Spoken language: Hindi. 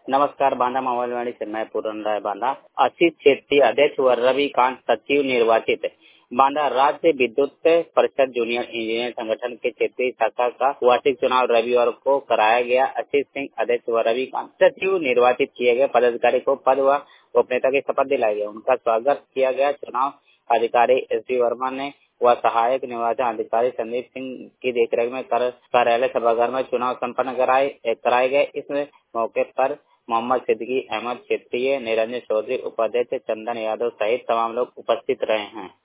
नमस्कार, बांदा मावलवाड़ी से मैं पूरन राय बांदा। असित क्षेत्रीय अध्यक्ष व रविकांत सचिव निर्वाचित। बांदा राज्य विद्युत परिषद जूनियर इंजीनियर संगठन के क्षेत्रीय शाखा का वार्षिक चुनाव रविवार को कराया गया। असित सिंह अध्यक्ष व रविकांत सचिव निर्वाचित किए गए। पदाधिकारी को पद व गोपनीयता की शपथ दिलाई गई। उनका स्वागत किया गया। चुनाव अधिकारी एस.डी. वर्मा ने व सहायक निर्वाचन अधिकारी संदीप सिंह की देखरेख में कार्यालय सभागार में चुनाव संपन्न कराए गए। इस मौके पर मोहम्मद सिद्दीकी अहमद क्षेत्रीय, निरंजन चौधरी उपाध्यक्ष, चंदन यादव सहित तमाम लोग उपस्थित रहे हैं।